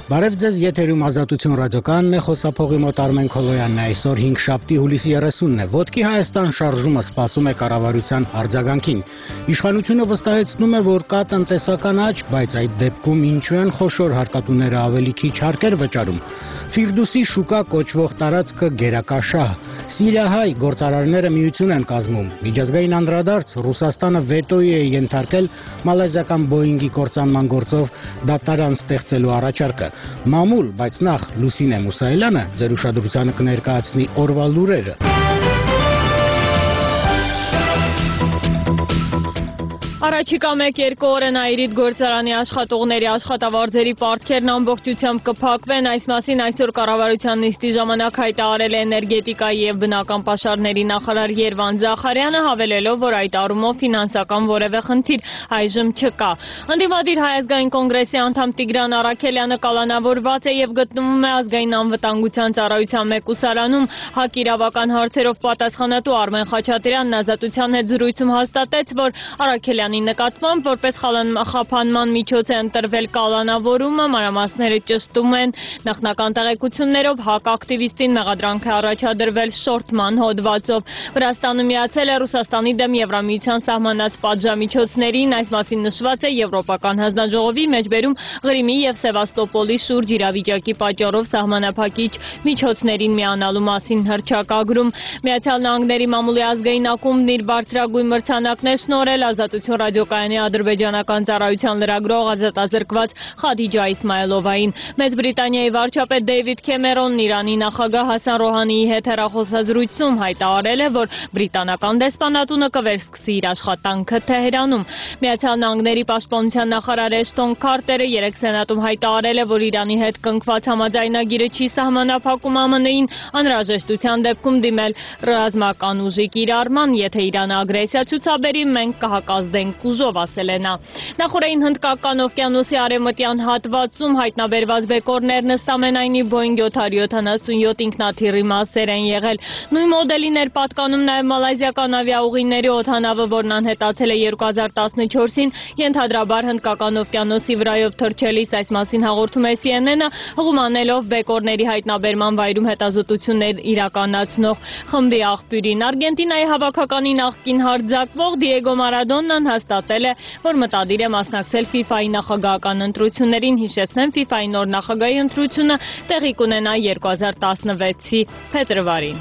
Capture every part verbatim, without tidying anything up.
Բարև ձեզ, եթերում Ազատություն ռադիոկայանն է, խոսափողի մոտ Արմեն Քոլոյանն է, այսօր հինգշաբթի հուլիսի երեսունն է։ Ոտքի Հայաստան շարժումը սպասում է կառավարության արձագանքին։ Իշխանությունը վստահեցնում է, որ կա տնտեսական աճ, բայց այդ դեպքում ինչու են խոշոր հարկատուները ավելի քիչ հարկեր վճարում։ Ֆիրդուսի շուկա կոչվող տարածքը գերակաշահ։ Սիրիահայ գործարարները միություն են կազմում։ Միջազգային անդրադարձ Ռուսաստանը վետոյի է ենթարկել մալազիական Boeing-ի կործանման գործով դատարան ստեղծելու առաջարկը։ Մամուլ, բայց նախ Լուսինե Մուսայելյանը ձեր ուշադրությանը կներկայացնի օրվա լուրերը։ Առաջիկա մեկ-երկու օրը Նաիրիդ գործարանի աշխատողների աշխատավարձերի պարտքերն ամբողջությամբ կփակվեն, այս մասին այսօր կառավարության նիստի ժամանակ հայտարարել է էներգետիկայի և բնական պաշարների նախարար Երվան Զախարյանը, հավելելով, որ այդ առումով ֆինանսական որևէ խնդիր այժմ չկա։ Ընդդիմադիր Հայ ազգային կոնգրեսի անդամ Տիգրան Առաքելյանը կալանավորված է և գտնվում է ազգային անվտանգության ծառայության մեկուսարանում։ ՀԱԿ իրավական հարցերով պատասխանատու Արմեն Խաչատրյանն Ազատության հետ զրույցում հաստատեց, որ Առաքելյանը նկատմամբ որպես խափանման միջոց է ընտրվել կալանավորումը, մանրամասները ճշտում են։ Նախնական տեղեկություններով ՀԱԿ ակտիվիստին մեղադրանք է առաջադրվել շորթման հոդվածով։ Վրաստանը միացել է Ռուսաստանի դեմ Եվրամիության սահմանած պատժամիջոցներին, այս մասին նշված է Եվրոպական հանձնաժողովի մեջբերում Ղրիմի և Սևաստոպոլի շուրջ իրավիճակի պատճառով սահմանափակիչ միջոցներին միանալու մասին հռչակագրում։ Միացյալ Նահանգների մամուլի ազգային ակումբն իր բարձրագույն մրցանակն է շնորհել Ազատություն ռադիոկայանի ադրբեջանական ծառայության լրագրող ազատազրկված Խադիջա Իսմայելովային։ Մեծ Բրիտանիայի վարչապետ Դեյվիդ Քեմերոնն Իրանի նախագահ Հասան Ռոհանիի հետ հեռախոսազրույցում հայտարարել է, որ բրիտանական դեսպանատունը կվերսկսի իր աշխատանքը Թեհրանում։ Միացյալ Նահանգների պաշտպանության նախարար Էշտոն Քարտերը երեկ Սենատում հայտարարել է, որ Իրանի հետ կնքված համաձայնագիրը չի սահմանափակում ԱՄՆ-ին անհրաժեշտության դեպքում դիմել ռազմական ուժի կիրառման, եթե Իրանը ագրեսիա ցուցաբերի, մենք կհակազդենք ուժով, ասել է նա։ Նախորդին Հնդկական օվկիանոսի արևմտյան հատվածում հայտնաբերված բեկորներն ըստ ամենայնի Boeing յոթ հարյուր յոթանասունյոթ ինքնաթիռի մասեր են եղել։ Նույն մոդելին էր պատկանում նաև մալազիական ավիաուղիների օդանավը, որն անհետացել է երկու հազար տասնչորսին, ենթադրաբար Հնդկական օվկիանոսի վրայով թռչելիս, այս մասին հաղորդում է C N N-ը, հղումանելով բեկորների հայտնաբերման վայրում հետազոտություններ իրականացնող խմբի աղբյուրին։ Արգենտինայի հավաքականի նախկին հարձակվող Դիեգո Մարադոննան հաստատել է, որ մտադիր է մասնակցել FIFA-ի նախագահական ընտրություններին։ Հիշեցնեմ, FIFA-ի նոր նախագահի ընտրությունը տեղի կունենա երկու հազար տասնվեցի փետրվարին։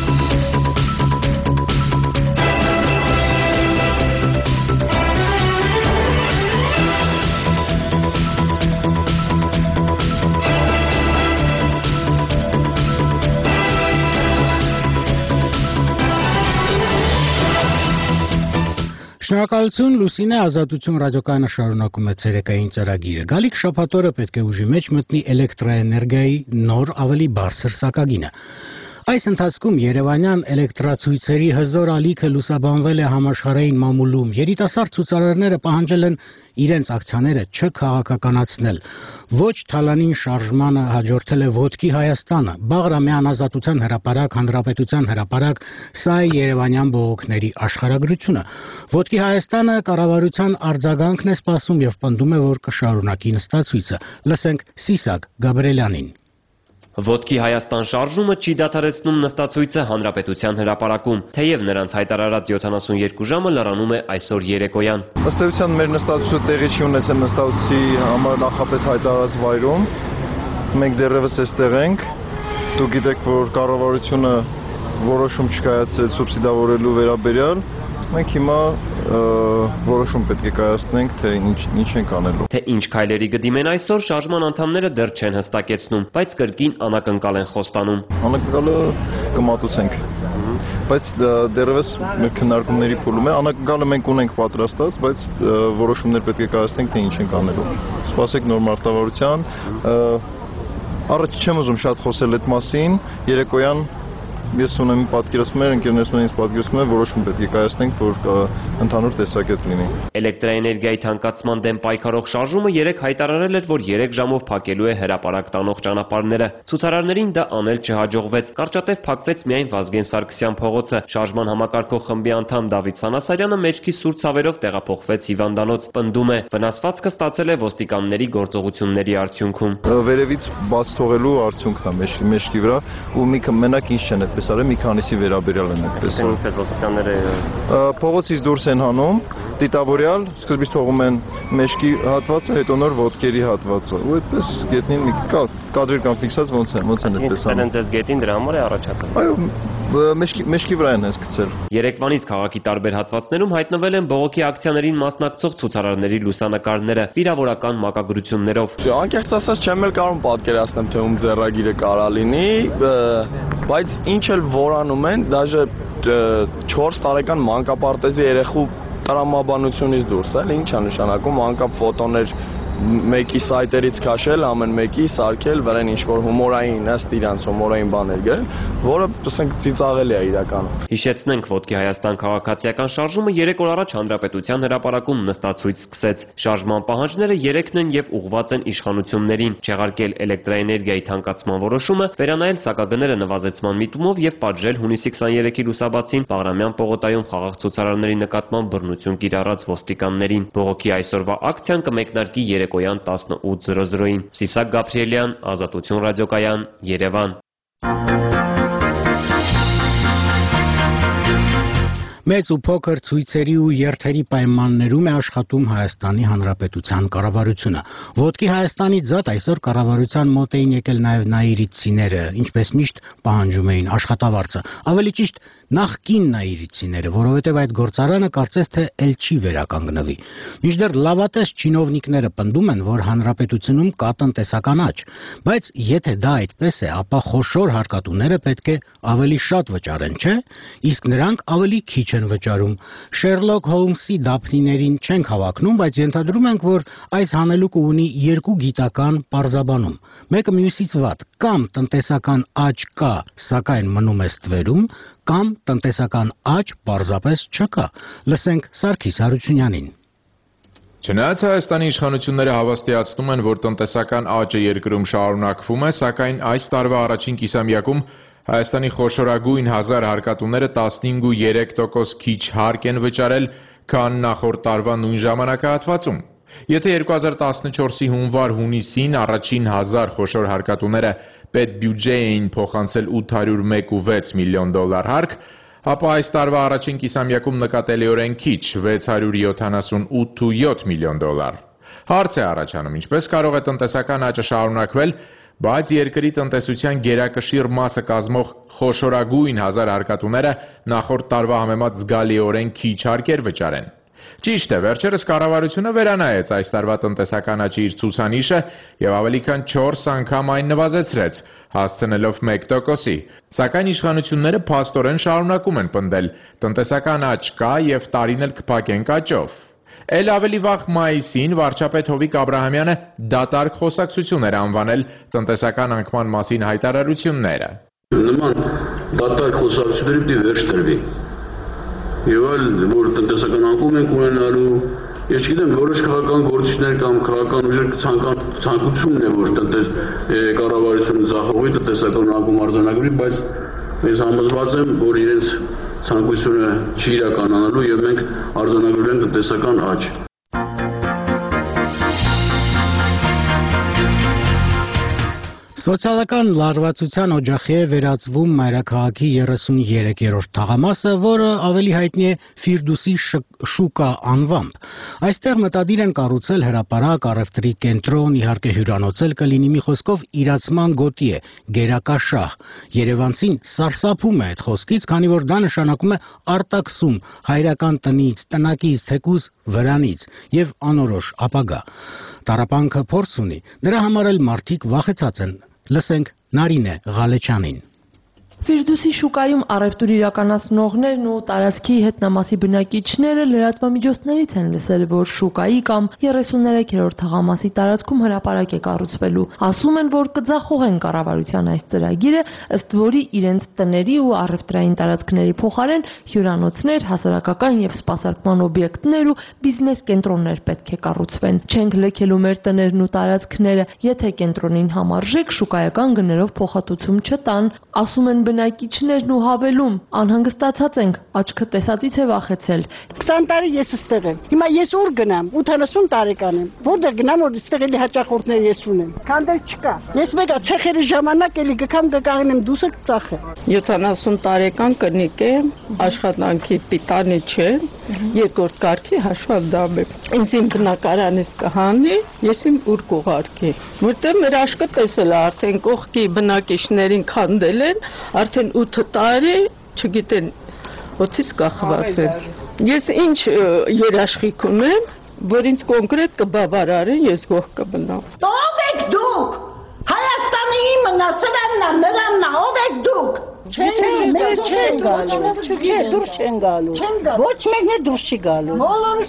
Շնորհակալություն Լուսինե, Ազատություն ռադիոկայանը շարունակում է ցերեկային ծրագիրը։ Գալիք շաբաթօրը պետք է ուժի մեջ մտնի էլեկտրաէներգիայի նոր ավելի բարձր սակագինը։ Այս ընթացքում երևանյան էլեկտրացույցերի հզոր ալիքը լուսաբանվել է համաշխարհային մամուլում։ Երիտասարդ ցուցարարները պահանջել են իրենց ակցիաները չքաղաքականացնել։ Ոչ թալանին շարժմանը հաջորդել է Ոտքի Հայաստանը, Բաղրամյան Ազատության հրապարակ, Հանրապետության հրապարակ, սա է երևանյան բողոքների աշխարհագրությունը։ Ոտքի Հայաստանը կառավարության արձագանքն է սպասում եւ պնդում է, որ կշարունակի նստացույցը։ Լսենք Սիսակ Գաբրելյանին։ Ոտքի Հայաստան շարժումը չի դադարեցնում նստացույցը Հանրապետության հրապարակում, թեև նրանց հայտարարած յոթանասունյոթ ժամը լրանում է այսօր երեկոյան։ Ըստ էության մեր նստացույցը տեղի չի ունեցել նստացույցի համար նախապես հայտարարած վայրում։ Մենք դեռևս այստեղ ենք։ Դուք գիտեք, որ կառավարությունը որոշում չկայացրեց սուբսիդավորելու վերաբերյալ։ Մենք հիմա որոշում պետք է կայացնենք, թե ինչ ինչ ենք անելու։ Թե ինչ քայլերի կդիմեն այսօր, շարժման անդամները դեռ չեն հստակեցնում, բայց կրկին անակնկալ են խոստանում։ Անակնկալը կմատուցենք, բայց դեռևս մեր քննարկումների փուլում է։ Անակնկալը մենք ունենք պատրաստած, բայց որոշումներ պետք է կայացնենք, թե ինչ ենք անելու։ Սպասեք նոր մարտավարության։ Առաջ չեմ ուզում շատ խոսել այդ մասին, երեկոյան ես ունեմ պատկերացում եմ, ընկերներս ինձ պատկերացում են, որոշում պետք է կայացնենք, որ ընդհանուր տեսակետ լինի։ Էլեկտրաէներգիայի թանկացման դեմ պայքարող շարժումը երեկ հայտարարել էր, որ երեք ժամով փակելու է հրապարակ տանող ճանապարհները։ Ցուցարարներին դա անել չհաջողվեց։ Կարճատև փակվեց միայն Վազգեն Սարգսյան փողոցը։ Շարժման համակարգող խմբի անդամ Դավիթ Սանասարյանը մեջքի սուր ցավերով տեղափոխվեց հիվանդանոց, պնդում է, վնասվածքը ստացել է ոստիկանների գործողությունների արդյունքում։ Վերևից բաց թողելու արդյունքն է մեջքի մեջքի վրա ու մի մենակ ինչ չեն այդպես արել, մի քանիսի վերաբերյալ են այդպես։ Ինչպես ոստիկանները փողոցից դուրս են հանում, դիտավորյալ, սկզբից թողում են մեջքի հատվածը, հետո նոր ոտքերի հատվածը։ Ու այդպես գետնին մի կադրեր կան ֆիքսած ոնց են, ոնց են այդպես անում։ Այսինքն ձեզ գետին դրա համար է առաջացել։ Այո, մեջքի մեջքի վրա են հենց գցել։ Երեկվանից քաղաքի տարբեր հատվածներում հայտնվել են բողոքի ակցիաներին մասնակցող ցուցարարների լուսանկարները վիրավորական մակագրություններով։ Անկեղծ ասած չեմ էլ կարող պատկերացնել, թե ում ձեռագիրը կարա լինի, բայց ինչ էլ որանում են, դաժե չորս տարեկան մանկապարտեզի երեխու տրամաբանությունից դուրս է, ինչ է նշանակում անկապ ֆոտոներ մեկի սայթերից քաշել, ամեն մեկի սարքել, վրան ինչ-որ հումորային, ըստ իրանց հումորային բաներ գրել, որը ասենք ծիծաղելի է իրականում։ Հիշեցնենք, Ոտքի Հայաստան քաղաքացիական շարժումը երեք օր առաջ Հանրապետության հրապարակում նստացույց սկսեց։ Շարժման պահանջները երեքն են եւ ուղղված են իշխանություններին՝ չեղարկել էլեկտրաէներգիայի թանկացման որոշումը, վերանայել սակագները նվազեցման միտումով եւ պատժել հունիսի քսաներեքի լուսաբացին Բաղրամյան պողոտայում խաղաղ ցուցարարների նկատմամբ բռնություն կիրառած ոստիկաններին։ Բողոքի այսօրվա ակցիան կմեկնարկի երեկոյան տասնութ զրո զրոին։ Սիսակ Գաբրիելյան, Ազատություն ռադիոկայան, Երևան։ Մեծ ու փոքր ցույցերի ու երթերի պայմաններում է աշխատում Հայաստանի Հանրապետության կառավարությունը։ Ոտքի Հայաստանի ձատ այսօր կառավարության մոտ էին եկել նաև նաիրիցիները, ինչպես միշտ պահանջում էին աշխատավարձը։ Ավելի ճիշտ նախկին նաիրիցիները, որովհետև այդ գործարանը կարծես թե ել չի վերականգնվի։ Մինչդեռ լավատես չինովնիկները պնդում են, որ Հանրապետությունում կա տնտեսական աճ, բայց եթե դա այդպես է, ապա խոշոր հարկատուները պետք է ավելի շատ վճարեն, չէ՞։ Իսկ նրանք ավելի քիչ են վճարում։ Շերլոկ Հոլմսի Դափնիներին չենք հավակնում, բայց ենթադրում ենք, որ այս հանելուկը ունի երկու գիտական պարզաբանում։ Մեկը մյուսից վատ, կամ տնտեսական աճ կա, սակայն մնում է ստվերում, կամ տնտեսական աճ պարզապես չկա։ Լսենք Սարգիս Հարությունյանին։ Չնայած Հայաստանի իշխանությունները հավաստիացնում են, որ տնտեսական աճը երկրում շարունակվում է, սակայն այս տարվա առաջին կիսամյակում Հայաստանի խոշորագույն հազար հարկատուները տասնհինգ ու երեք տոկոս քիչ հարկ են վճարել, քան նախորդ տարվա նույն ժամանակահատվածում։ Եթե երկու հազար տասնչորսի հունվար-հունիսին առաջին հազար խոշոր հարկատուները պետբյուջե էին փոխանցել ութ հարյուր մեկ ու վեց միլիոն դոլար հարկ, ապա այս տարվա առաջին կիսամյակում նկատելիորեն քիչ՝ վեց հարյուր յոթանասունութ ու յոթ միլիոն դոլար։ Հարց է առաջանում, ինչպես կարող է տնտեսական աճը շարունակվել, բայց երկրի տնտեսության գերակշիռ մասը կազմող խոշորագույն հազար հարկատուները նախորդ տարվա համեմատ զգալիորեն քիչ հարկեր վճարեն։ Ճիշտ է, վերջերս կառավարությունը վերանայեց այս տարվա տնտեսական աճի իր ցուցանիշը եւ ավելի քան չորս անգամ այն նվազեցրեց, հասցնելով մեկ տոկոսի։ Սակայն իշխանությունները փաստորեն շարունակում են պնդել, տնտեսական աճ կա եւ տարին էլ կփակենք աճով։ Էլ ավելի վաղ մայիսին վարչապետ Հովիկ Աբրահամյանը դատարկ խոսակցություն էր անվանել տնտեսական անկման մասին հայտարարությունները։ Նման դատարկ խոսակցությունների պիտի վերջ տրվի։ Եվ այլ, որ տնտեսական անկում ենք ունենալու, ես չգիտեմ, որոշ քաղաքական գործիչներ կամ քաղաքական ուժեր ցանկությունն է, որ տնտես կառավարությունը ձախողի տնտեսական անկում արձանագրի, բայց ես համոզված եմ, որ իրենց ցանկությունը չի իրականանալու եւ մենք արձանագրել ենք տնտեսական աճ։ Սոցիալական լարվածության օջախի է վերածվում մայրաքաղաքի երեսուներեքերորդ թաղամասը, որը ավելի հայտնի է Ֆիրդուսի շուկա անվամբ։ Այստեղ մտադիր են կառուցել հրապարակ, առևտրի կենտրոն, իհարկե հյուրանոցել կլինի, մի խոսքով իրացման գոտի է, գերակաշահ։ Երևանցին սարսափում է այդ խոսքից, քանի որ դա նշանակում է արտաքսում հայրական տնից, տնակից, թեկուզ վրանից եւ անորոշ ապագա։ Տառապանքը փորձ ունի, դրա համար էլ մարդիկ վախեցած են։ Լսենք Նարինե Ղալեչյանին։ Ֆիրդուսի շուկայում առևտուր իրականացնողներն ու տարածքի հետնամասի բնակիչները լրատվամիջոցներից են լսել, որ շուկայի կամ երեսուններեքերորդ թաղամասի տարածքում հրապարակ է կառուցվելու։ Ասում են, որ կձախողեն կառավարության այս ծրագիրը, ըստ որի իրենց տների ու առևտրային տարածքների փոխարեն հյուրանոցներ, հասարակական եւ սպասարկման օբյեկտներ ու բիզնես կենտրոններ պետք է կառուցվեն։ Չենք լքելու մեր տներն ու տարածքները, եթե կենտրոնին համարժեք շուկայական գներով փոխհատուցում չտան, ասում են բնակիչներն ու հավելում, անհանգստացած ենք, աչքը տեսածից է վախեցել։ քսան տարի ես ստեղ եմ։ Հիմա ես ուր գնամ, ութանասուն տարեկան եմ։ Որտեղ գնամ, որ ստեղ էլի հաճախորդներ ես ունեմ։ Քանդել չկա։ Ես մեկա ցեխերի ժամանակ էլի գկամ գկաղինեմ դուսը ծախե։ յոթանասուն տարեկան կնիկ եմ, աշխատանքի պիտանի չէ, երկրորդ կարգի հաշվանդամ եմ։ Ինձ իմ բնակարանից կհանի, ես իմ ուր կուղարկի։ Որտեղ մեր աշկը տեսել է արդեն կողքի բնակիչներին քանդել են, արդեն ութ տարի, չգիտեն, օդից կախված են։ Ես ինչ երաշխիք ունեմ, որ ինձ կոնկրետ կբավարարեն, ես գոհ կմնամ։ Ո՞վ եք դուք։ Հայաստանի իմը սրաննա, նրաննա, ով եք դուք։ Չեն գալու, չէ, դուրս չեն գալու, ոչ մեկն է դուրս չի գալու, բոլորս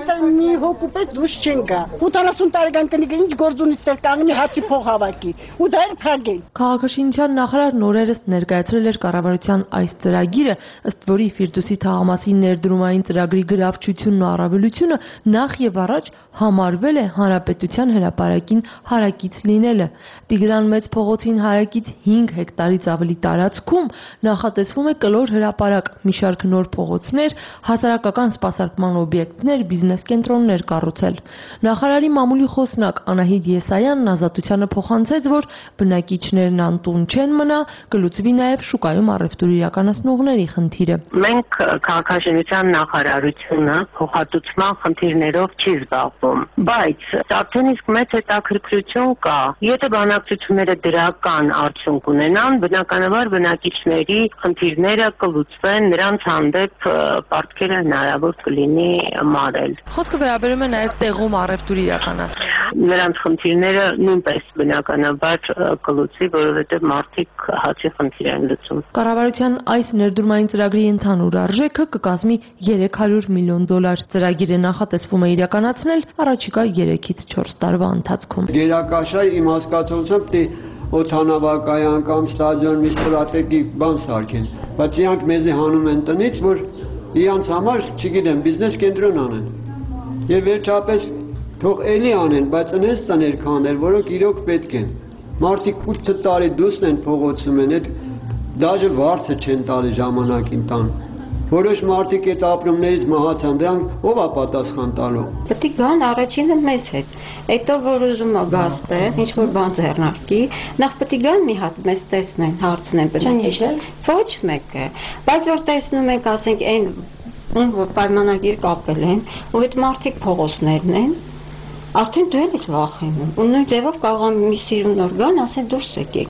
մի հոգու պես դուրս չեն գա, ութանասուն տարեկան կնիկը ինչ գործ ունի ստեղ կանգնի հացի փող հավաքի, ու դա էլ փագել։ Քաղաքաշինության նախարարն օրերս ներկայացրել էր կառավարության այս ծրագիրը, ըստ որի Ֆիրդուսի թաղամասի ներդրումային ծրագրի գրավչությունն ու առավելությունը նախ եւ առաջ համարվել է հանրապետության հրապարակին հարակից լինելը։ Տիգրան Մեծ փողոցին հարակից հինգ հեկտարից ավելի տարածքում նախատեսվում է կլոր հրապարակ, մի շարք նոր փողոցներ, հասարակական սպասարկման օբյեկտներ, բիզնես կենտրոններ կառուցել։ Նախարարի մամուլի խոսնակ Անահիտ Եսայանն Ազատությանը փոխանցեց, որ բնակիչներն անտուն չեն մնա, կլուծվի նաև շուկայում առևտուր իրականացնողների խնդիրը։ Մենք քաղաքաշինության նախարարությունը փոխհատուցման խնդիրներով չի զբաղվում, բայց արդեն իսկ մեծ հետաքրքրություն կա։ Եթե բանակցությունները դրական արդյունք ունենան, բնականաբար բնակիչների խնդիրները կլուծվեն, նրանց հանդեպ պարտքերը հնարավոր կլինի մարել։ Խոսքը վերաբերում է նաև տեղում առևտուր իրականացնել։ Նրանց խնդիրները նույնպես բնականաբար կլուծի, որովհետև մարդիկ հացի խնդիր են լուծում։ Կառավարության այս ներդրումային ծրագրի ընդհանուր արժեքը կկազմի երեք հարյուր միլիոն դոլար։ Ծրագիրը նախատեսվում է իրականացնել առաջիկա երեքից չորս տարվա ընթացքում։ Գերակաշար իմ հասկացությամբ թե օդանավակայան կամ ստադիոն մի ստրատեգիկ բան սարքեն, բայց իրանք մեզի հանում են տնից, որ իրանց համար, չգիտեմ, բիզնես կենտրոն անեն։ Եվ վերջապես թող էլի անեն, բայց ընես տներ քանդել, որոնք իրոք պետք են։ Մարդիկ ութ տարի դուսն են փողոցում են, այդ դաժե վարձը չեն տալի ժամանակին տան։ Որոշ մարդիկ այդ ապրումներից մահացան, դրանք ով է պատասխան տալու։ Պետք է գան առաջինը մեզ հետ։ Հետո որ ուզում է գաստը, ինչ որ բան ձեռնարկի, նախ պետք է գան մի հատ մեզ տեսնեն, հարցնեն բնակիչներ։ Ոչ մեկը, բայց որ տեսնում եք, ասենք այն ում որ պայմանագիր կապել են, ու այդ մարդիկ փողոցներն են, արդեն դու ես վախենում։ Ու նույն ձևով կարող է մի սիրուն նոր գան, ասեն դուրս եկեք։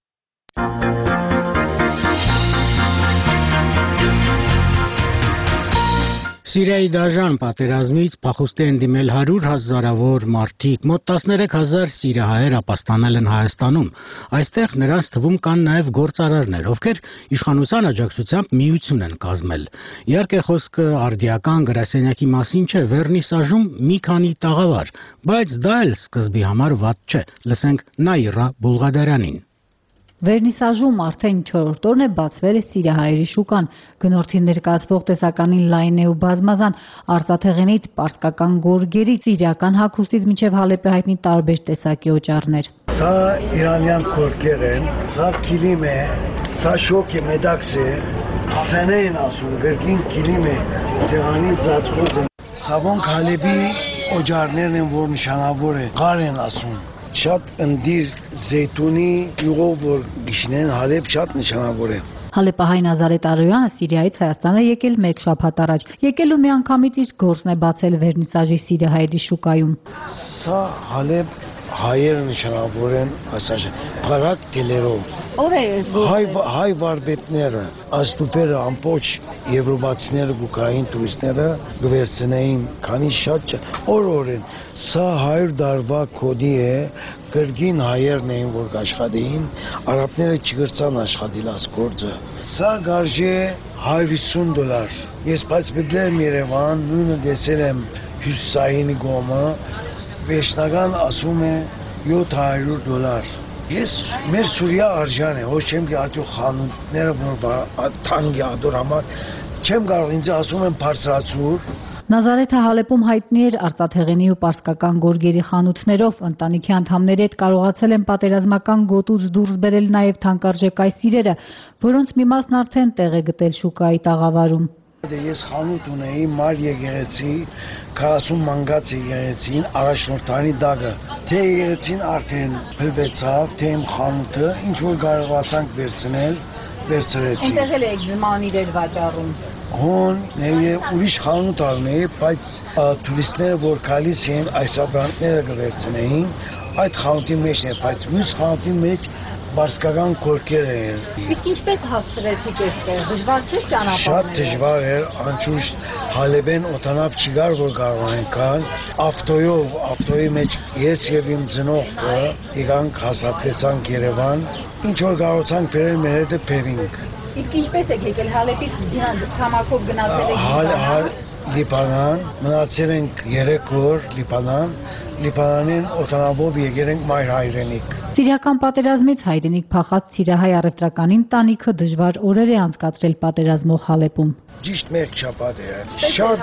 Սիրիայի դաժան պատերազմից փախուստի են դիմել հարյուր հազարավոր մարդիկ, մոտ տասներեք հազար սիրիահայեր ապաստանել են Հայաստանում։ Այստեղ նրանց թվում կան նաև գործարարներ, ովքեր իշխանության աջակցությամբ միություն են կազմել։ Իհարկե խոսքը արդիական գրասենյակի մասին չէ, վերնիսաժում մի քանի տաղավար, բայց դա էլ սկզբի համար վատ չէ։ Լսենք Նաիրա Բուլղադարյանին։ Վերնիսաժում արդեն չորրորդ օրն է բացվել է սիրիահայերի շուկան։ Գնորդին ներկայացվող տեսականին լայն է ու բազմազան, արծաթեղենից, պարսկական գորգերից, սիրիական հագուստից մինչև Հալեպի հայտնի տարբեր տեսակի օճառներ։ Սա իրանյան գորգեր են, սա կիլիմ է, սա շոկ է, մեդաքս է, սենե են ասում, գրքին կիլիմ է, սեղանի ծածկոց են։ Սավոնք Հալեպի օճառներն են, որ նշանավոր է, ղար են ասում։ Շատ ընդիր զեյթունի յուղով որ գիշնեն Հալեպ շատ նշանավոր է։ Հալեպահայ Նազարեթ Արոյանը Սիրիայից Հայաստան է եկել մեկ շաբաթ առաջ։ Եկել ու միանգամից իր գործն է բացել վերնիսաժի սիրիահայերի շուկայում։ Սա Հալեպ հայերը նշանավոր են, ասած փարակ տելերով։ Ո՞վ է հայ հայ վարպետները, աստուպերը ամբողջ եվրոպացիները գուկային տուրիստները գվերցնեին, քանի շատ օր-օր են։ Սա հարյուր դարվա կոդի է, կրգին հայերն էին, որ կաշխատեին, արաբները չգրցան աշխատել այս գործը։ Սա գարժե հարյուր հիսուն դոլար։ Ես բայց մտել եմ Երևան, նույնը տեսել եմ Հյուսիսային գոմը, վերջնական ասում է յոթ հարյուր դոլար։ Ես մեր Սուրիա արժան է, ոչ չեմ գի ատյու խանութները, որ թանգի ադոր համար, չեմ կարող ինձ ասում եմ բարձրացուր։ Նազարեթը Հալեպում հայտնի էր արծաթեղենի ու պարսկական գորգերի խանութներով, ընտանիքի անդամների հետ կարողացել են պատերազմական գոտուց դուրս բերել նաև թանկարժեք այս իրերը, որոնց մի մասն արդեն տեղ է գտել շուկայի տաղավարում։ Ես խանութ ունեի մար եկեղեցի, քառասուն մանգած եկեղեցին, առաջնորդանի դագը, թե եկեղեցին արդեն փլվեցավ, թե իմ խանութը, ինչ որ կարողացանք վերցնել, վերցրեցի։ Այնտեղ էլ եք նման իրեր վաճառում։ Հոն եւ ուրիշ խանութ առնեի, բայց տուրիստները որ գալիս էին այս ապրանքները կվերցնեին, այդ խանութի մեջն է, բայց մյուս խանութի մեջ բարսկական կորկեր էին։ Իսկ ինչպես հասցրեցիք այստեղ, դժվար չէ ճանապարհը։ Շատ դժվար էր, անշուշտ Հալեբեն օտանավ չգար, որ կարողանանք գալ, ավտոյով, ավտոյի մեջ ես եւ իմ ծնողքը եկանք հաստատվեցանք Երևան, ինչ որ կարողացանք բերել մեր հետը բերինք։ Իսկ ինչպես եք եկել Հալեպից ցամաքով գնացել եք Լիբանան, մնացել ենք երեք օր Լիբանան, Լիբանանին օտանավով եկել ենք մայր հայրենիք։ Սիրիական պատերազմից հայրենիք փախած սիրիահայ առևտրական ընտանիքը դժվար օրեր է անցկացրել պատերազմող Հալեպում։ Ճիշտ մեկ շաբաթ էր։ Շատ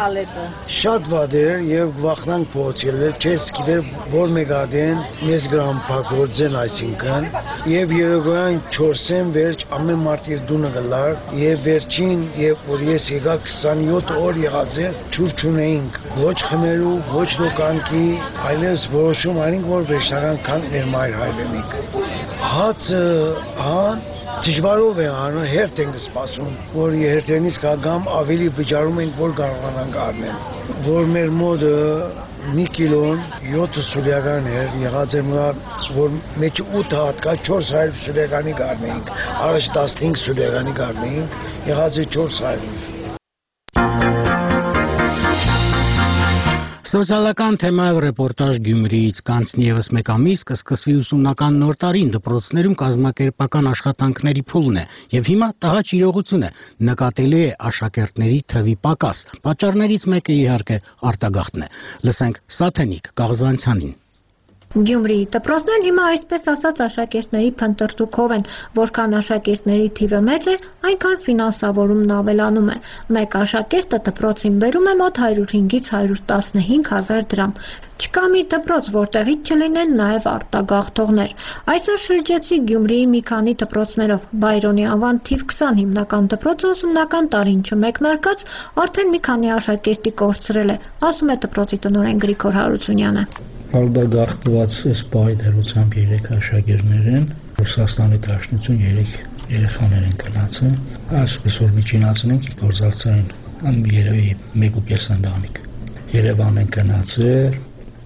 շատ վատ էր եւ վախնանք փոխել, չես գիտեր որ մեգադեն մեզ գրամ փակորձեն այսինքն եւ երեգոյան չորսեն վերջ ամեն մարդ իր դունը գլար եւ վերջին եւ որ ես եկա քսանյոթ օր եղած էր ճուր չունեինք ոչ խմելու ոչ լոկանքի այլես որոշում արինք որ վերջնական կանք մեր մայր հայրենիք հացը հա Դժվարով է անում, հերթ ենք սպասում, որ հերթենից կգամ ավելի վճարում ենք, որ կարողանանք առնել։ Որ մեր մոդը մի կիլոն յոթ սուրիական էր, եղած էր մնա, որ մեջ ութ հատկա չորս հարյուր սուրիականի կարնեինք, առաջ տասնհինգ սուրիականի կարնեինք, եղած է չորս հարյուր։ Սոցիալական թեմայով ռեպորտաժ Գյումրիից կանցնի ևս մեկ ամիս կսկսվի ուսումնական նոր տարին դպրոցներում կազմակերպական աշխատանքների փուլն է եւ հիմա տհաճ իրողություն է նկատելի է աշակերտների թվի պակաս պատճառներից մեկը իհարկե արտագաղթն է լսենք Սաթենիկ Կաղզվանցյանին Գյումրիի դպրոցներն հիմա այսպես ասած աշակերտների փնտրտուքով են, որքան աշակերտների թիվը մեծ է, այնքան ֆինանսավորումն ավելանում է։ Մեկ աշակերտը դպրոցին բերում է մոտ հարյուր հինգից հարյուր տասնհինգ հազար դրամ։ Չկա մի դպրոց, որտեղից չլինեն նաև արտագաղթողներ։ Այսօր շրջեցի Գյումրիի մի քանի դպրոցներով։ Բայրոնի անվան թիվ քսան հիմնական դպրոցը ուսումնական տարին չմեկնարկած արդեն մի քանի աշակերտի կորցրել է, ասում է դպրոցի տնօրեն Գրիգոր Հարությունյանը։ Արտագաղթված այս պահի դերությամբ երեք աշակերտներ են, Ռուսաստանի Դաշնություն երեք երեխաներ են գնացել, այսպես որ միջինացել ենք գործակցային ամ երևի մեկ ու կես ընտանիք։ Երևան են գնացել,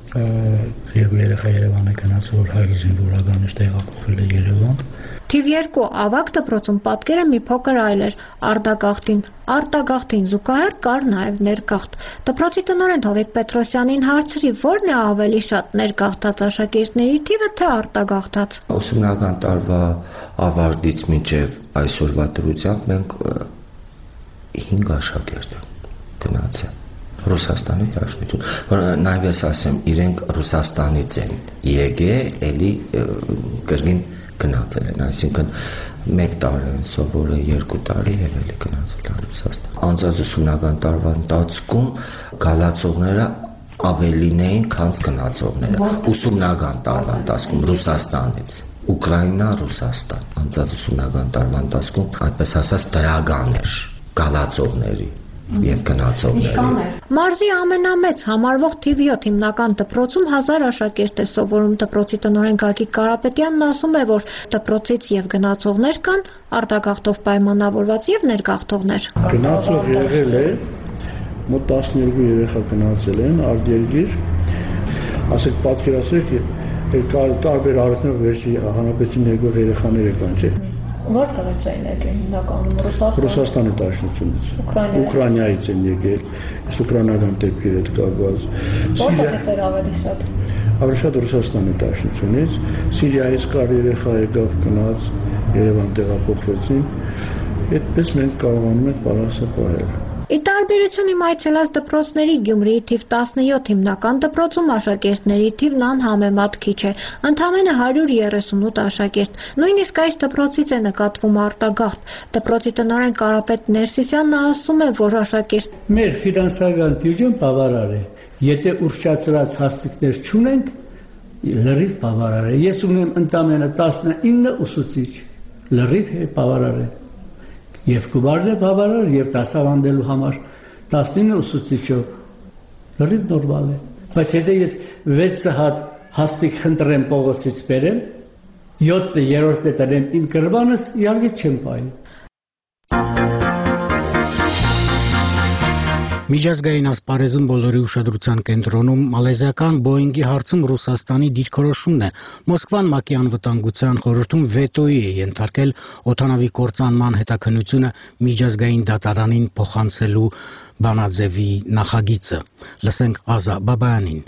երկու երեխա Երևան է գնացել, որ հայ զինվորականներ տեղափոխվել է Երևան։ Թիվ երկու ավագ դպրոցում պատկերը մի փոքր այլ էր արտագաղթին։ Արտագաղթին զուգահեռ կար նաև ներգաղթ։ Դպրոցի տնօրեն Հովիկ Պետրոսյանին հարցրի, ո՞րն է ավելի շատ ներգաղթած աշակերտների թիվը, թե արտագաղթած։ Ուսումնական տարվա ավարտից մինչև այսօրվա դրությամբ մենք հինգ աշակերտ գնացել։ Ռուսաստանի Դաշնություն, որ նաև ես ասեմ, իրենք Ռուսաստանից են եկել, էլի կրկին գնացել են, այսինքն մեկ տարի են սովորել, երկու տարի եւ էլի գնացել են Ռուսաստան։ Անցած ուսումնական տարվա ընթացքում գալացողները ավելին էին, քան գնացողները։ Ուսումնական տարվա ընթացքում Ռուսաստանից, Ուկրաինա, Ռուսաստան։ Անցած ուսումնական տարվա ընթացքում այդպես ասած դրական էր գալացողների եւ գնացողների։ Մարզի ամենամեծ համարվող թիվ յոթ հիմնական դպրոցում հազար աշակերտ է սովորում։ Դպրոցի տնօրեն Գագիկ Կարապետյանն ասում է, որ դպրոցից եւ գնացողներ կան, արտագաղթով պայմանավորված եւ ներգաղթողներ։ Գնացող եղել է մոտ տասնյոթ երեխա գնացել են արտերգիր, ասեք պատկերացրեք, տարբեր առիթներով վերջի հանրապետության երկու երեխաներ եկան, չէ՞։ Որ կողմից են եկել հիմնականում Ռուսաստան։ Ռուսաստանի Դաշնությունից։ Ուկրաինայից են եկել, իսկ ուկրաինական դեպքեր հետ կապված։ Որտեղից էր ավելի շատ։ ավելի շատ Ռուսաստանի Դաշնությունից, Սիրիայից կար երեխա եկավ գնաց, Երևան տեղափոխվեցին, այդպես մենք կարողանում ենք պարասը պահել։ Ի տարբերություն իմ այցելած դպրոցների Գյումրիի թիվ տասնյոթ հիմնական դպրոցում աշակերտների թիվն անհամեմատ քիչ է, ընդամենը հարյուր երեսունութ աշակերտ։ Նույնիսկ այս դպրոցից է նկատվում արտագաղթ։ Դպրոցի տնօրեն Կարապետ Ներսիսյանն ասում է, որ աշակերտ Մեր ֆինանսական բյուջեն բավարար է։ Եթե ուռճացրած հասցիկներ չունենք, լրիվ բավարար է։ Ես ունեմ ընդամենը տասնինը ուսուցիչ, լրիվ բավարար է։ Եվ գումարն է բավարար, եւ դասավանդելու համար տասնինը ուսուցիչով լրիվ նորմալ է։ Բայց եթե ես վեց հատ հաստիկ խնդրեմ Պողոսից բերեմ, յոթ երրորդը տնեմ իմ գրվանս, իհարկե չեմ պահի։ Միջազգային ասպարեզում բոլորի ուշադրության կենտրոնում մալեզիական Boeing-ի հարցում Ռուսաստանի դիրքորոշումն է։ Մոսկվան ՄԱԿ-ի անվտանգության խորհրդում վետոյի է ենթարկել օդանավի կործանման հետաքննությունը միջազգային դատարանին փոխանցելու բանաձևի նախագիծը։ Լսենք Ազա Բաբայանին։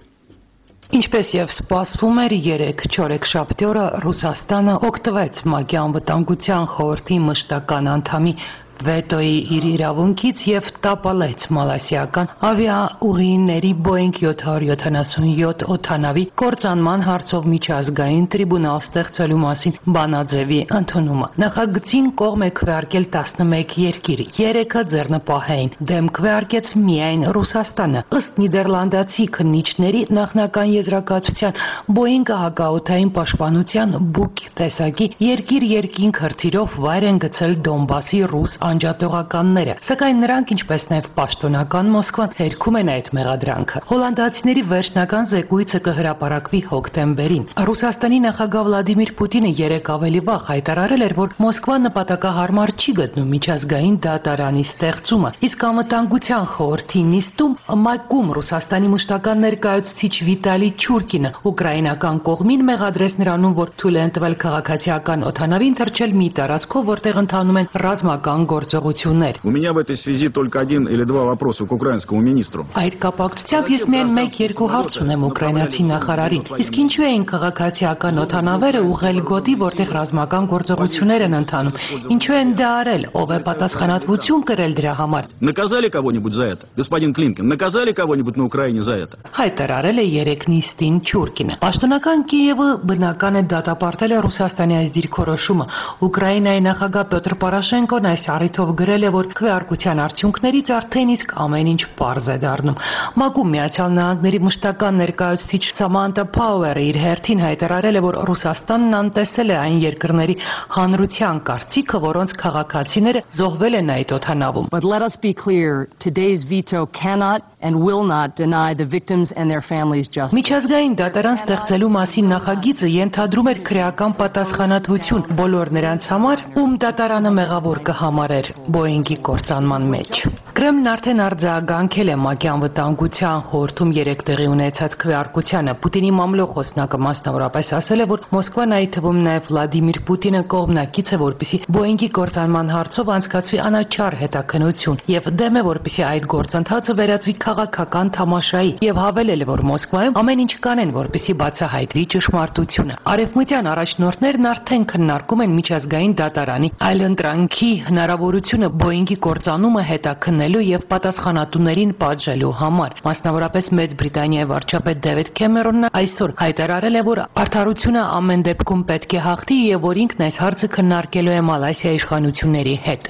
Ինչպես եւ սպասվում էր, երեք չորեքշաբթի օրը Ռուսաստանը օգտվեց ՄԱԿ-ի անվտանգության խորհրդի մշտական անդամի վետոյի իր իրավունքից եւ տապալեց մալայսիական ավիաուղիների Boeing յոթ հարյուր յոթանասունյոթ օդանավի կործանման հարցով միջազգային տրիբունալ ստեղծելու մասին բանաձևի ընդունումը։ Նախագծին կողմ է քվեարկել տասնմեկ երկիր, երեքը ձեռնպահ էին, դեմ քվեարկեց միայն Ռուսաստանը։ Ըստ նիդերլանդացի քննիչների նախնական եզրակացության Boeing-ը հակաօդային պաշտպանության բուկ տեսակի երկիր երկինք հրթիռով վայր են գցել Դոնբասի ռուս անջատողականները, սակայն նրանք, ինչպես նաև պաշտոնական Մոսկվան, հերքում են այդ մեղադրանքը։ Հոլանդացիների վերջնական զեկույցը կհրապարակվի հոկտեմբերին։ Ռուսաստանի նախագահ Վլադիմիր Պուտինը երեկ ավելի վաղ հայտարարել էր, որ Մոսկվան նպատակահարմար չի գտնում միջազգային դատարանի ստեղծումը, իսկ անվտանգության խորհրդի նիստում ՄԱԿ-ում Ռուսաստանի մշտական ներկայացուցիչ Վիտալի Չուրկինը ուկրաինական կողմին մեղադրեց նրանում, որ թույլ են տվել քաղաքացիական օդանավին թռչել մի տարածքով, որտեղ ընթանում են ռազմական գործողություններ։ У меня в этой связи только один или два вопроса к украинскому министру. Այդ կապակցությամբ ես միայն մեկ-երկու հարց ունեմ ուկրաինացի նախարարին։ Իսկ ինչու էին քաղաքացիական օդանավերը ուղղել գոտի, որտեղ ռազմական գործողություններ են ընթանում։ Ինչու են դա արել, ով է պատասխանատվություն կրել դրա համար։ Наказали кого-нибудь за это? Господин Климкин, наказали кого-нибудь на Украине за это? Հայտարարել է երեք նիստին Չուրկինը։ Պաշտոնական Կիևը բնական է դատապարտել է Ռուսաստանի այս դիրքորոշումը։ Ուկրաինայի նախագահ Պյոտր Պորոշենկոն այս առիթով գրել է, որ քվեարկության արդյունքներից արդեն իսկ ամեն ինչ պարզ է դառնում։ ՄԱԿ-ում Միացյալ Նահանգների մշտական ներկայացուցիչ Սամանթա Փաուերը իր հերթին հայտարարել է, որ Ռուսաստանն անտեսել է այն երկրների հանրության կարծիքը, որոնց քաղաքացիները զոհվել են այդ օդանավում։ But let us be clear, today's veto cannot and will not deny the victims and their families justice. Միջազգային դատարան ստեղծելու մասին նախագիծը ենթադրում էր քրեական պատասխանատվություն բոլոր նրանց համար, ում դատարանը մեղավոր կհամարեր Boeing-ի կործանման մեջ։ Կրեմլն արդեն արձագանքել է ՄԱԿ-ի անվտանգության խորհրդում երեք տեղի ունեցած քվեարկությանը։ Պուտինի մամլոք-խոսնակը մասնավորապես ասել է, որ Մոսկվան, այդ թվում նաև Վլադիմիր Պուտինը կողմնակից է, որպեսզի Boeing-ի կործանման հարցով անցկացվի անաչառ հետաքննություն եւ դեմ է, որպեսզի այդ գործընթացը վերածվի քաղաքական թամաշայի եւ հավելել է, որ Մոսկվայում ամեն ինչ կանեն, որպեսզի բացահայտվի ճշմարտությունը։ Արևմտյան առաջնորդներն արդեն քննարկում են միջազգային դատարանի այլընտրանքի հնարավորությունը Boeing-ի կործանումը հետաքննելու եւ պատասխանատուներին պատժելու համար։ Մասնավորապես Մեծ Բրիտանիայի վարչապետ Դեվիդ Քեմերոնն այսօր հայտարարել է, որ արդարությունը ամեն դեպքում պետք է հաղթի եւ որ ինքն այս հարցը քննարկելու է Մալայսիայի իշխանությունների հետ։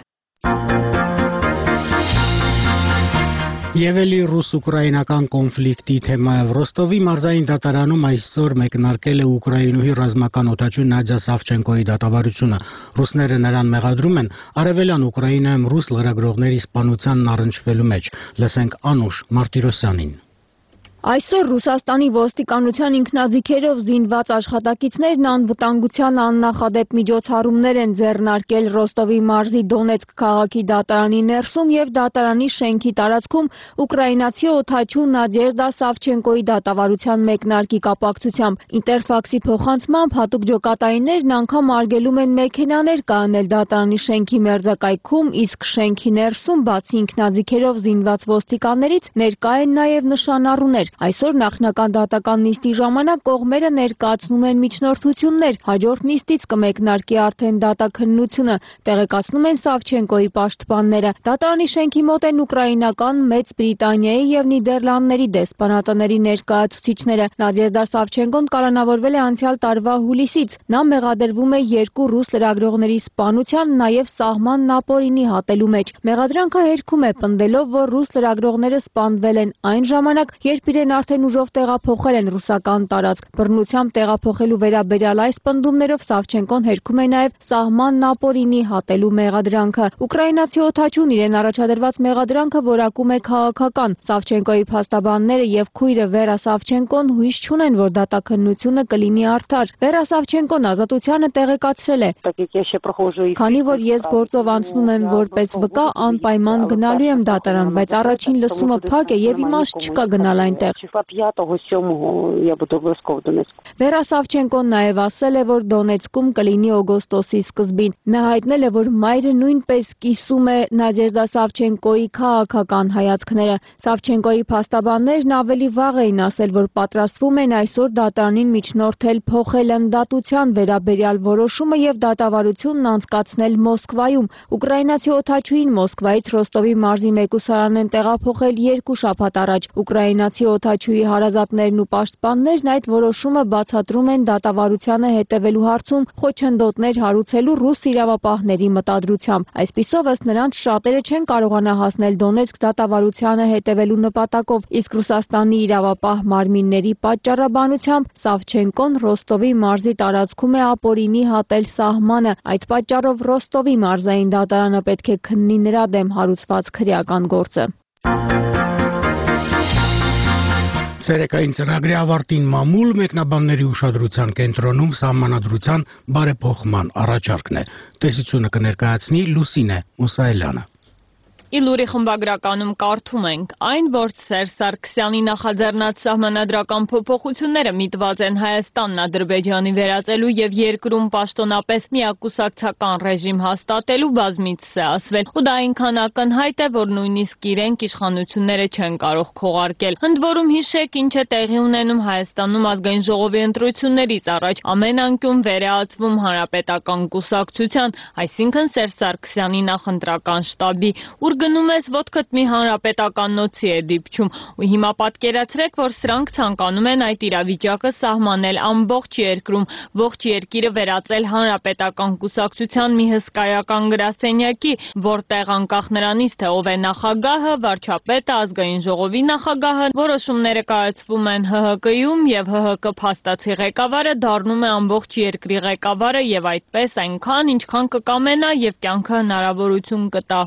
Եվ էլի ռուս-ուկրաինական կոնֆլիկտի թեմայով Ռոստովի մարզային դատարանում այսօր մեկնարկել է ուկրաինուհի ռազմական օդաչու Նադյա Սավչենկոյի դատավարությունը։ Ռուսները նրան մեղադրում են արևելյան Ուկրաինայում ռուս լրագրողների սպանությանն առնչվելու մեջ։ Լսենք Անուշ Մարտիրոսյանին։ Այսօր Ռուսաստանի ոստիկանության ինքնաձիգերով զինված աշխատակիցներն անվտանգության աննախադեպ միջոցառումներ են ձեռնարկել Ռոստովի մարզի Դոնեցկ քաղաքի դատարանի ներսում եւ դատարանի շենքի տարածքում ուկրաինացի օդաչու Նադեժդա Սավչենկոյի դատավարության մեկնարկի կապակցությամբ։ Ինտերֆաքսի փոխանցմամբ հատուկ ջոկատայիններն անգամ արգելում են մեքենաներ կանել դատարանի շենքի մերձակայքում, իսկ շենքի ներսում բացի ինքնաձիգերով զինված ոստիկաններից ներկա են նաեւ նշանառուներ։ Այսօր նախնական դատական նիստի ժամանակ կողմերը ներկայացնում են միջնորդություններ, հաջորդ նիստից կմեկնարկի արդեն դատաքննությունը, տեղեկացնում են Սավչենկոյի պաշտպանները։ Դատարանի շենքի մոտ են ուկրաինական, Մեծ Բրիտանիայի եւ Նիդերլանդների դեսպանատների ներկայացուցիչները։ Նադեժդա Սավչենկոն կալանավորվել է անցյալ տարվա հուլիսից։ Նա մեղադրվում է երկու ռուս լրագրողների սպանության, նաև սահման ապօրինի հատելու մեջ։ Մեղադրանքը հերքում է, պնդելով, որ ռուս լրագրողները սպանվել են այն ժամանակ, երբ իրեն արդեն ուժով տեղափոխել են ռուսական տարածք։ Բռնությամբ տեղափոխելու վերաբերյալ այս պնդումներով Սավչենկոն հերքում է նաև սահման ապօրինի հատելու մեղադրանքը։ Ուկրաինացի օդաչուն իրեն առաջադրված մեղադրանքը որակում է քաղաքական։ Սավչենկոյի փաստաբանները եւ քույրը Վերա Սավչենկոն հույս չունեն, որ դատաքննությունը կլինի արդար։ Վերա Սավչենկոն ազատությանը տեղեկացրել է. Քանի որ ես գործով անցնում եմ որպես վկա, անպայման գնալու եմ դատարան, բայց առաջին լսումը փակ է եւ իմաստ չկա գնալ այնտեղ։ Վերա Սավչենկոն նաև ասել է, որ Դոնեցկում կլինի օգոստոսի սկզբին։ Նա հայտնել է, որ մայրը նույնպես կիսում է Նադեժդա Սավչենկոյի քաղաքական հայացքները։ Սավչենկոյի փաստաբաններն ավելի վաղ էին ասել, որ պատրաստվում են այսօր դատարանին միջնորդել փոխել ընդդատության վերաբերյալ որոշումը եւ դատավարությունն անցկացնել Մոսկվայում։ Ուկրաինացի օդաչուին Մոսկվայից Ռոստովի մարզի մեկուսարան են տեղափոխել երկու շաբաթ առաջ։ Ուկրաինացի օդաչուի հարազատներն ու պաշտպաններն այդ որոշումը բացատրում են դատավարությանը հետևելու հարցում խոչընդոտներ հարուցելու ռուս իրավապահների մտադրությամբ։ Այսպիսով, ըստ նրանց, շատերը չեն կարողանա հասնել Դոնեցկ դատավարությանը հետևելու նպատակով, իսկ Ռուսաստանի իրավապահ մարմինների պատճառաբանությամբ Սավչենկոն Ռոստովի մարզի տարածքում է ապօրինի հատել սահմանը։ Այդ պատճառով Ռոստովի մարզային դատարանը պետք է քննի նրա դեմ հարուցված քրեական գործը։ Ցերեկային ծրագրի ավարտին մամուլ մեկնաբանների ուշադրության կենտրոնում սահմանադրության բարեփոխման առաջարկն է։ Տեսությունը կներկայացնի Լուսինե Մուսայելյանը։ Իլուրի խմբագրականում կարդում ենք. այն, որ Սերժ Սարգսյանի նախաձեռնած սահմանադրական փոփոխությունները միտված են Հայաստանն Ադրբեջանի վերածելու եւ երկրում պաշտոնապես միակուսակցական ռեժիմ հաստատելու բազմիցս է ասվել, ու դա այնքան ակնհայտ է, որ նույնիսկ իրենք իշխանությունները չեն կարող քողարկել։ Ընդ որում հիշեք, ինչ է տեղի ունենում Հայաստանում ազգային ժողովի ընտրություններից առաջ, ամեն անկյուն վերահացվում հանրապետական կուսակցության, այսինքն Սերժ Սարգսյանի նախընտրական շտաբի, ուր գնում ես ոտքդ մի հանրապետական նոցի է դիպչում, ու հիմա պատկերացրեք, որ սրանք ցանկանում են այդ իրավիճակը սահմանել ամբողջ երկրում, ողջ երկիրը վերածել հանրապետական կուսակցության մի հսկայական գրասենյակի, որտեղ անկախ նրանից, թե ով է նախագահը, վարչապետը, ազգային ժողովի նախագահը, որոշումները կայացվում են Հ Հ Կ-ում եւ Հ Հ Կ փաստացի ղեկավարը դառնում է ամբողջ երկրի ղեկավարը եւ այդպես այնքան, ինչքան կկամենա եւ կյանքը հնարավորություն կտա։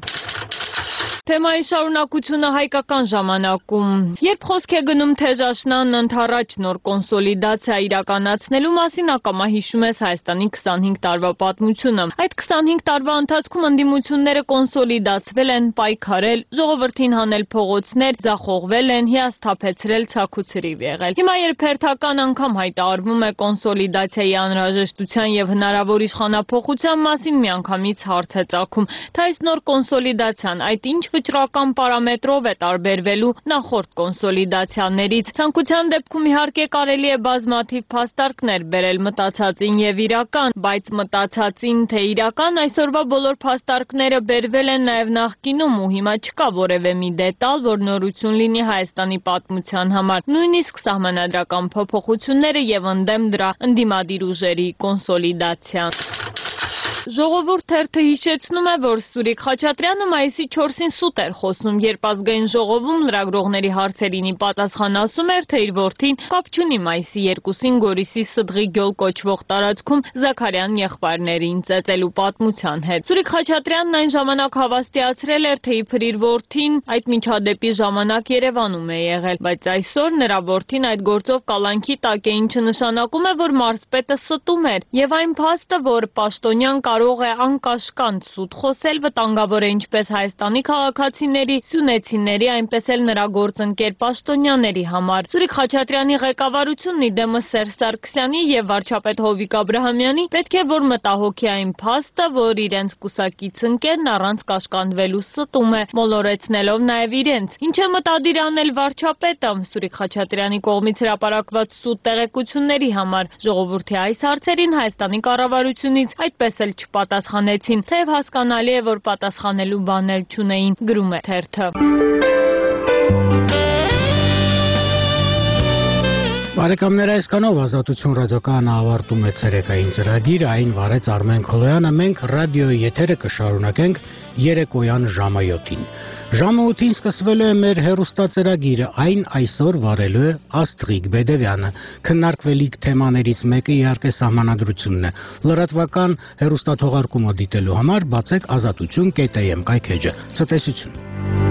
Թեմայի շարունակությունը հայկական ժամանակում։ Երբ խոսք է գնում Թեժաշնան ընդառաջ նոր կոնսոլիդացիա իրականացնելու մասին, ակամա հիշում ես Հայաստանի քսանհինգ տարվա պատմությունը։ Այդ քսանհինգ տարվա ընթացքում ընդդիմությունները կոնսոլիդացվել են, պայքարել, ժողովրդին հանել փողոցներ, ձախողվել են, հիասթափեցրել, ցաքուցրիվ եղել։ Հիմա երբ հերթական անգամ հայտարարվում է կոնսոլիդացիայի անհրաժեշտության եւ հնարավոր իշխանափոխության մասին, միանգամից հարց է ծագում, թե այս նոր կոնսոլիդացիան այդ ինչ վճռական պարամետրով է տարբերվելու նախորդ կոնսոլիդացիաներից։ Ցանկության դեպքում իհարկե կարելի է բազմաթիվ փաստարկներ բերել մտածածին եւ իրական, բայց մտածածին թե իրական այսօրվա բոլոր փաստարկները բերվել են նաեւ նախկինում ու հիմա չկա որևէ մի դետալ, որ նորություն լինի Հայաստանի պատմության համար, նույնիսկ սահմանադրական փոփոխությունները եւ ընդդեմ դրա ընդդիմադիր ուժերի կոնսոլիդացիան։ Ժողովուրդ թերթը հիշեցնում է, որ Սուրիկ Խաչատրյանը մայիսի չորսին սուտ էր խոսում, երբ ազգային ժողովում լրագրողների հարցերին ի պատասխան ասում էր, թե իր որդին կապ չունի մայիսի երկուսին Գորիսի Սդղի գյուլ կոչվող տարածքում Զաքարյան եղբայրներին ծեծելու պատմության հետ։ Սուրիկ Խաչատրյանն այն ժամանակ հավաստիացրել էր, թե իբր իր որդին այդ միջադեպի ժամանակ Երևանում է եղել, բայց այսօր նրա որդին այդ գործով կալանքի տակ է, ինչը նշանակում է, որ մարզպետը ստում էր, եւ այն փաստը, որ պաշտոնյան կարող է անկաշկանդ սուտ խոսել, վտանգավոր է ինչպես Հայաստանի քաղաքացիների, սյունեցիների, այնպես էլ նրա գործընկեր պաշտոնյաների համար։ Սուրիկ Խաչատրյանի ղեկավարությունն ի դեմը Սերժ Սարգսյանի եւ վարչապետ Հովիկ Աբրահամյանի պետք է որ մտահոգի այն փաստը, որ իրենց կուսակից ընկերն առանց կաշկանդվելու ստում է, մոլորեցնելով նաեւ իրենց։ Ինչ է մտադիր անել վարչապետը Սուրիկ Խաչատրյանի կողմից հրապարակված սուտ տեղեկությունների համար։ Ժողովրդի այս հարցերին Հայաստանի կառավարությունից այդպես էլ չպատասխանեցին, թեև հասկանալի է, որ պատասխանելու բան էլ չունեին, գրում է թերթը։ Բարեկամներ, այսքանով Ազատություն ռադիոկայանը ավարտում է ցերեկային ծրագիրը, այն վարեց Արմեն Քոլոյանը, մենք ռադիոյի եթերը կշարունակենք երեկոյան ժամը յոթին։ Ժամը ութին սկսվելու է մեր հեռուստածրագիրը, այն այսօր վարելու է Աստղիկ Բեդևյանը։ Քննարկվելիք թեմաներից մեկը իհարկե սահմանադրությունն է։ Լրատվական հեռուստաթողարկումը դիտելու համար բացեք ազատություն կետ am կայքեջը։ Ցտեսություն։